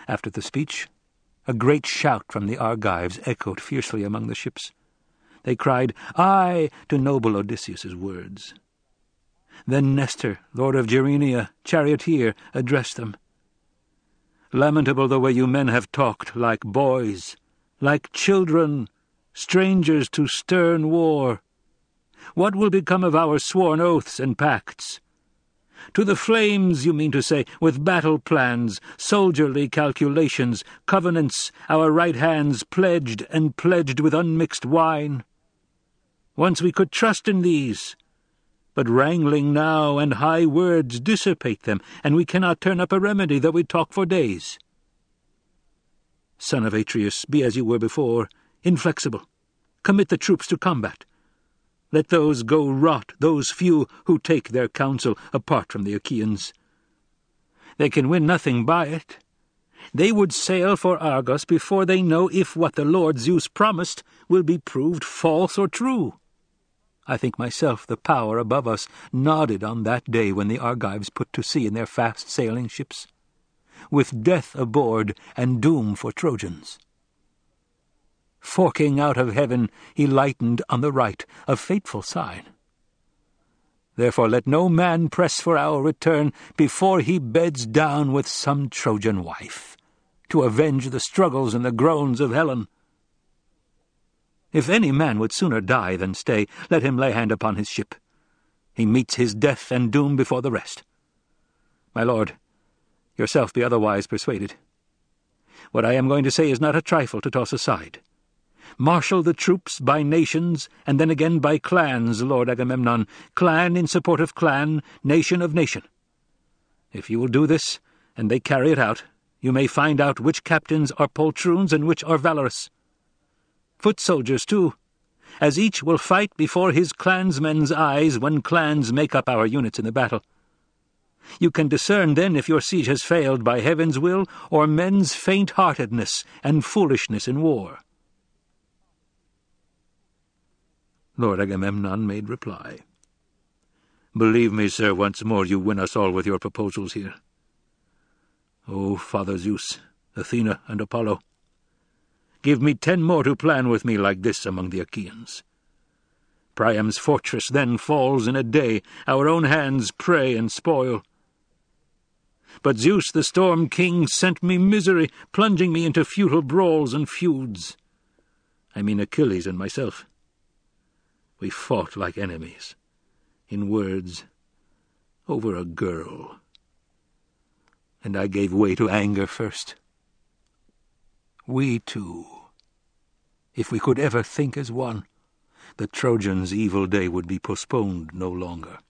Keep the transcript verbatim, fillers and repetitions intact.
After the speech, a great shout from the Argives echoed fiercely among the ships. They cried, "Aye!" to noble Odysseus's words. Then Nestor, lord of Gerenia, charioteer, addressed them. "Lamentable the way you men have talked, like boys, like children, strangers to stern war. What will become of our sworn oaths and pacts? To the flames, you mean to say, with battle plans, soldierly calculations, covenants, our right hands pledged and pledged with unmixed wine. Once we could trust in these, but wrangling now and high words dissipate them, and we cannot turn up a remedy though we talk for days. Son of Atreus, be as you were before, inflexible. Commit the troops to combat. Let those go rot, those few who take their counsel apart from the Achaeans. They can win nothing by it. They would sail for Argos before they know if what the Lord Zeus promised will be proved false or true. I think myself the power above us nodded on that day when the Argives put to sea in their fast-sailing ships, with death aboard and doom for Trojans. Forking out of heaven, he lightened on the right, a fateful sign. Therefore let no man press for our return before he beds down with some Trojan wife, to avenge the struggles and the groans of Helen. If any man would sooner die than stay, let him lay hand upon his ship. He meets his death and doom before the rest. My lord, yourself be otherwise persuaded. What I am going to say is not a trifle to toss aside. Marshal the troops by nations, and then again by clans, Lord Agamemnon, clan in support of clan, nation of nation. If you will do this, and they carry it out, you may find out which captains are poltroons and which are valorous. Foot soldiers, too, as each will fight before his clansmen's eyes when clans make up our units in the battle. You can discern then if your siege has failed by heaven's will or men's faint-heartedness and foolishness in war." Lord Agamemnon made reply. "Believe me, sir, once more you win us all with your proposals here. O Father Zeus, Athena, and Apollo, give me ten more to plan with me like this among the Achaeans. Priam's fortress then falls in a day, our own hands prey and spoil. But Zeus the Storm King sent me misery, plunging me into futile brawls and feuds. I mean Achilles and myself. We fought like enemies, in words, over a girl. And I gave way to anger first. We two, if we could ever think as one, the Trojans' evil day would be postponed no longer.